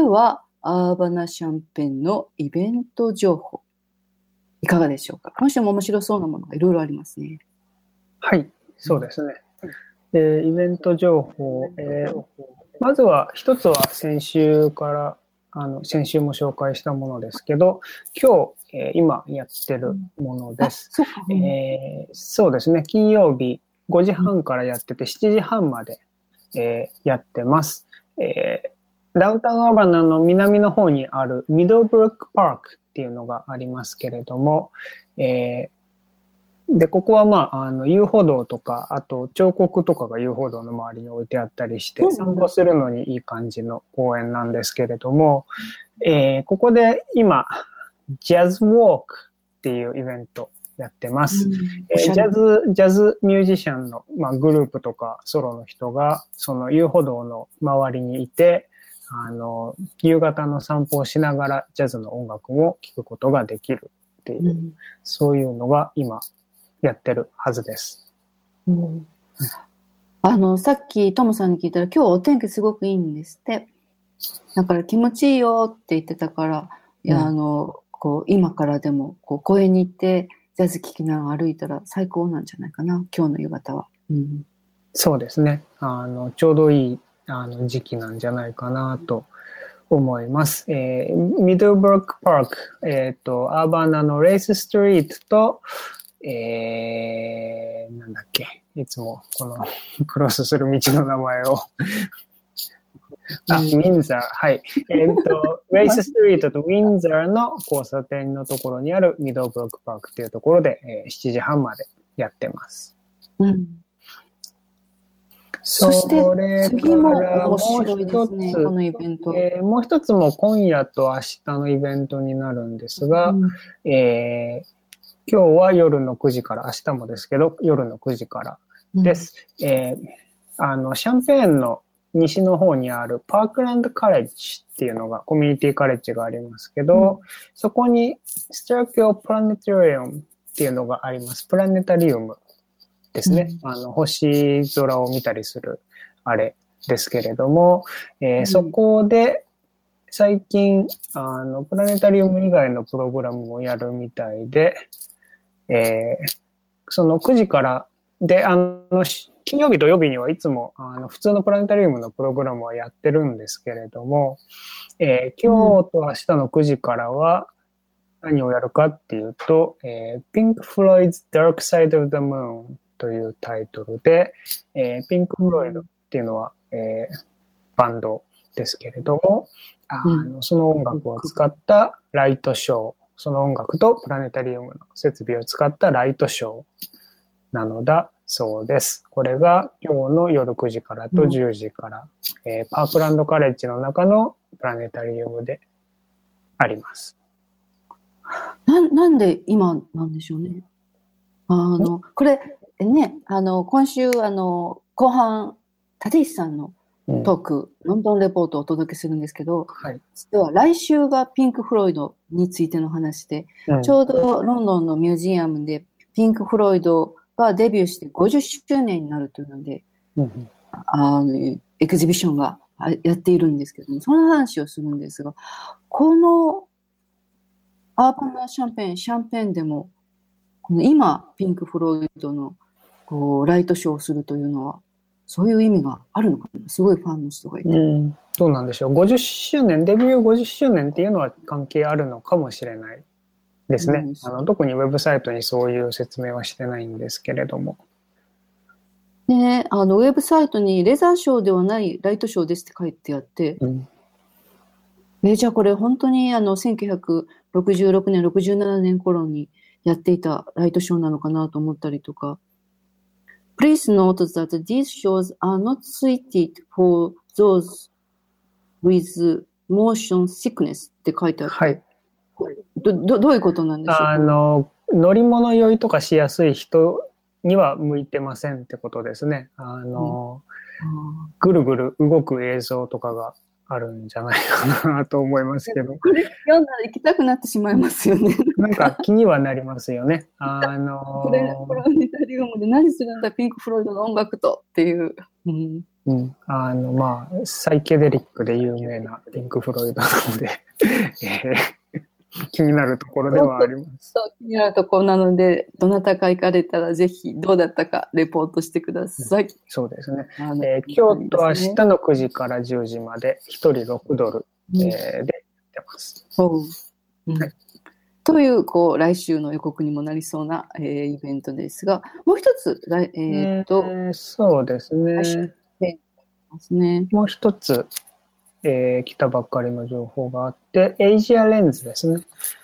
はアーバナシャンペンのイベント情報いかがでしょうか。今週も面白そうなものがいろいろありますね。 はい、そうですね。イベント情報、まずは一つは先週も紹介したものですけど、今日、今やってるものです。そうですね、金曜日5時半からやってて7時半まで、やってます。ダウンタウンアーバナの南の方にあるミドルブルックパークっていうのがありますけれども、で、ここは遊歩道とか、あと彫刻とかが遊歩道の周りに置いてあったりして、散歩するのにいい感じの公園なんですけれども、ここで今、ジャズウォークっていうイベントやってます。ジャズミュージシャンの、グループとかソロの人が、その遊歩道の周りにいて、夕方の散歩をしながらジャズの音楽も聴くことができるっていう、そういうのが今、やってるはずです。 さっきトムさんに聞いたら今日お天気すごくいいんですって。だから気持ちいいよって言ってたから、今からでも公園に行ってジャズ聴きながら歩いたら最高なんじゃないかな、今日の夕方は。 そうですね。ちょうどいい時期なんじゃないかなと思います。ミドルブルックパーク、アーバナのレースストリートと、なんだっけ、いつもこのクロスする道の名前をウィンザー、はい。レイスストリートとウィンザーの交差点のところにあるミドルブロックパークっていうところで、7時半までやってます。 そして次も面白いですね、このイベント。 もう一つも今夜と明日のイベントになるんですが、今日は夜の9時から、明日もですけど、夜の9時からです。シャンペーンの西の方にあるパークランドカレッジっていうのが、コミュニティカレッジがありますけど、そこにスターキョプラネタリウムっていうのがあります。プラネタリウムですね。星空を見たりするあれですけれども、そこで最近、プラネタリウム以外のプログラムをやるみたいで、その9時からで、金曜日土曜日にはいつも普通のプラネタリウムのプログラムはやってるんですけれども、今日と明日の9時からは何をやるかっていうと、Pink Floyd's Dark Side of the Moon というタイトルで、ピンク・フロイドっていうのは、バンドですけれども、その音楽を使ったライトショー、その音楽とプラネタリウムの設備を使ったライトショーなのだそうです。これが今日の夜9時からと10時から、パークランドカレッジの中のプラネタリウムであります。 なんで今なんでしょうね。これね、今週後半立石さんのトーク、ロンドンレポートをお届けするんですけど、実は来週がピンク・フロイドについての話で、ちょうどロンドンのミュージアムでピンク・フロイドがデビューして50周年になるというので、エキシビションがやっているんですけども、その話をするんですが、このアーバナシャンペーンでも、この今ピンク・フロイドのライトショーをするというのは、そういう意味があるのかな。すごいファンの人がいて。 どうなんでしょう。50周年、デビュー50周年っていうのは関係あるのかもしれないですね。特にウェブサイトにそういう説明はしてないんですけれども。 ね、ウェブサイトにレザーショーではないライトショーですって書いてあって、じゃあこれ本当に1966年、67年頃にやっていたライトショーなのかなと思ったりとか、Please note that these shows are not suited for those with motion sickness って書いてあって、どういうことなんでしょうか。 乗り物酔いとかしやすい人には向いてませんってことですね。ぐるぐる動く映像とかがあるんじゃないかなと思いますけど。 これ読んだら行きたくなってしまいますよね。 なんか気にはなりますよね。 これプラネタリウムで何するんだピンク・フロイドの音楽とっていう。 サイケデリックで有名なピンク・フロイドなので、気になるところではあります。 気になるところなので、どなたか行かれたらぜひどうだったかレポートしてください。 そうですね。今日と明日の9時から10時まで1人$6、でやってます。 はい、という、来週の予告にもなりそうな、イベントですが、もう一つ、 そうですね。 来週ですね。 もう一つ、来たばっかりの情報があって、エイジアレンズですね。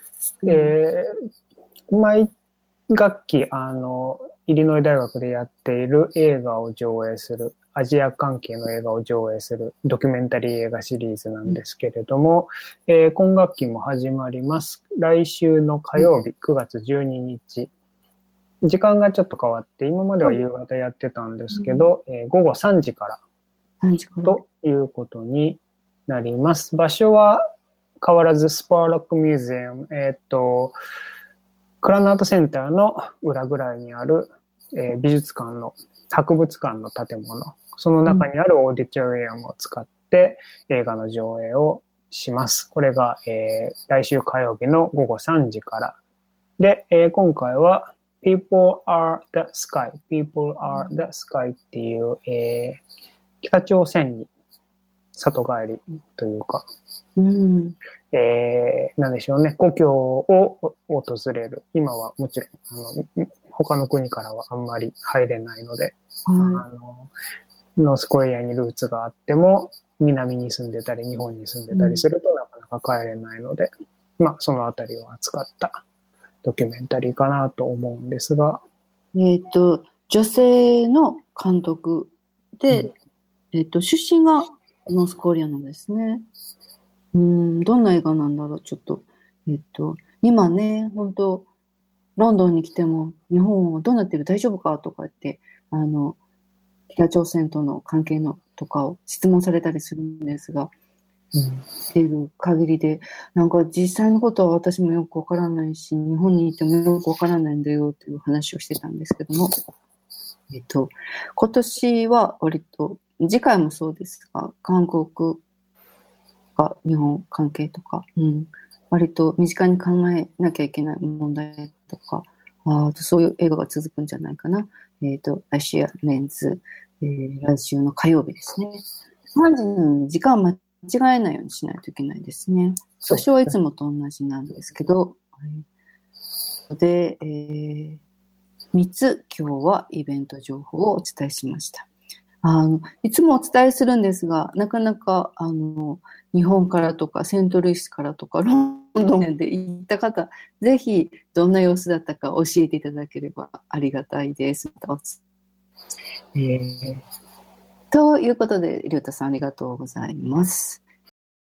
毎学期、イリノイ大学でやっている映画を上映する、アジア関係の映画を上映するドキュメンタリー映画シリーズなんですけれども、今学期も始まります。来週の火曜日、9月12日。時間がちょっと変わって、今までは夕方やってたんですけど、午後3時からということになります。場所は変わらずスパーロックミュージアム、クラナートセンターの裏ぐらいにある、美術館の博物館の建物、その中にあるオーディトリアムを使って映画の上映をします。これが、来週火曜日の午後3時から。で、今回は People are the Sky, People are the Sky っていう、北朝鮮に里帰りというか、なんでしょうね、故郷を訪れる。今はもちろん、他の国からはあんまり入れないので、ノースコリアにルーツがあっても、南に住んでたり、日本に住んでたりするとなかなか帰れないので、そのあたりを扱ったドキュメンタリーかなと思うんですが。 女性の監督で、出身がノースコリアなんですね。どんな映画なんだろう、ちょっと。今ね、本当ロンドンに来ても、日本はどうなってる大丈夫かとか言って、北朝鮮との関係のとかを質問されたりするんですが、っていう限りで、なんか実際のことは私もよくわからないし、日本にいてもよくわからないんだよという話をしてたんですけども、今年は割と、次回もそうですが、韓国か日本関係とか、割と身近に考えなきゃいけない問題とか、そういう映画が続くんじゃないかな。アシアレンズ、来週の火曜日ですね。3時に時間間違えないようにしないといけないですね。私はいつもと同じなんですけど、で、3つ今日はイベント情報をお伝えしました。いつもお伝えするんですが、なかなか日本からとかセントルイスからとかロンドンで行った方、ぜひどんな様子だったか教えていただければありがたいです。ということで、りょうたさんありがとうございます。